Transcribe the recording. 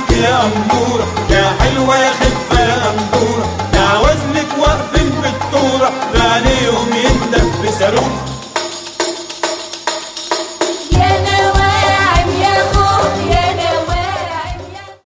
عليك يا أمورة، يا حلوة يا خفة يا أمورة، يا وزنك واقفين بالطورة، بعينيهم يندب بصاروخ.